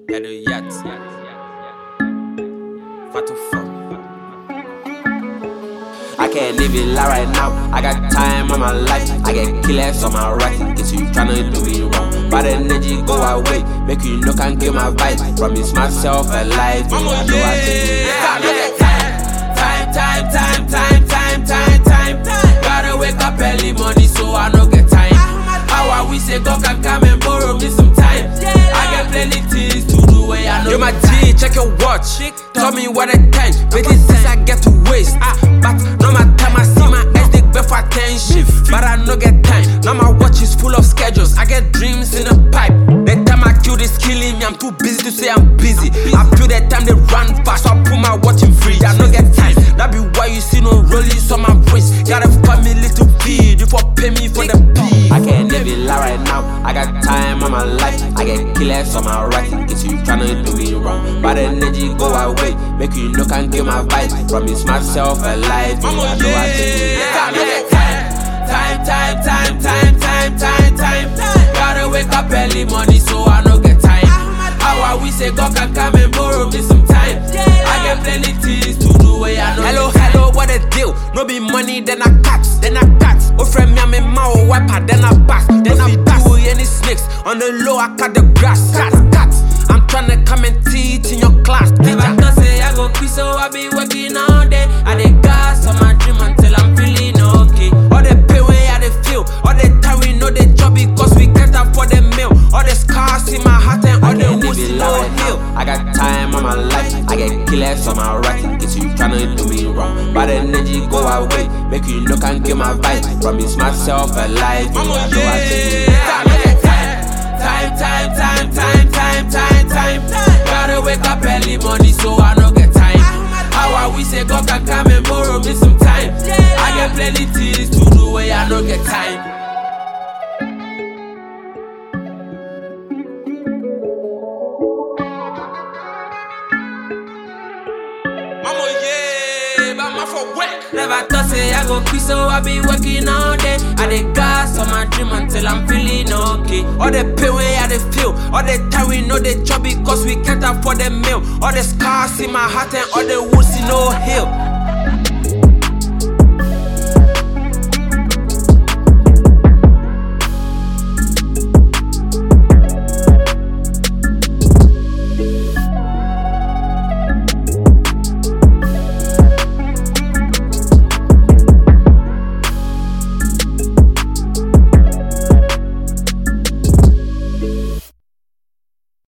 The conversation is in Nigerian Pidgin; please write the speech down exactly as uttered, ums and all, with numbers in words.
Yeah, the yacht. Fatu fuck. I can't live it life right now. I got time on my life. I get killers on my right. Guess you tryna do me wrong. But the energy go away. Make you know can't get my vibe. Promise myself a life. I know I take it. I know that time, time, time, time, time, time, time, time. Gotta wake up early morning so I no get time. How I wish a God can come and borrow me some time. I got plenty things to do where I know. Yo, my G, check your watch. Tell me what the time. Betty says I get to waste. Ah, but no my time I see my S dick before attention. But I no get time. Now my watch is full of schedules. I get dreams in a pipe. The time I kill this killing me, I'm too busy to say I'm busy. I feel that time they run fast, so I put my watch in free. I no get time. That be why you see no rollies on my wrist. Got a family to feed before pay me for the pee. I can't live it life right now. I got time on my life. I get killers on my right. Guess you tryna do me wrong. But the energy go away. Make you know can't get my vibe. Promise myself a life. I know I take it. I know that time, time, time, time, time, time, time, time. Gotta wake up early morning so I no get time. How I wish a God can come and borrow me some time. I get plenty things to do where I know. Hello, hello, what a deal? No be money, then I catch, then I catch. Oh, friend, me, I'm in my wiper, then I pass, then I pass. Any snakes on the low, I cut the grass. Cut, cut. I'm tryna come and teach in your class. Never can say I go quit, so I be working all day. I dey gas on my dream until I'm feeling okay. All the pay way I dey feel, all the time we know the job because we can't afford the meal. All the scars in my heart and all the wounds in no heal. I got time on my life, I get killers on my right. Guess you tryna do me wrong, but the energy go away. Make you know can't get my vibe. Promise myself a life. I know I take it. Time, time, time, time, time, time, time, time. Gotta wake up early morning so I no get time. How I wish a God can come and borrow me some time. I get plenty things to do where I no get time. Mama, yeah, but I'm for work. Never thought say I go quit, so I be working all day. I dey gas on my dream until I'm feeling okay. All the pay way I dey feel, all the time we know the job because we can't afford the meal. All the scars in my heart and all the wounds in no heal.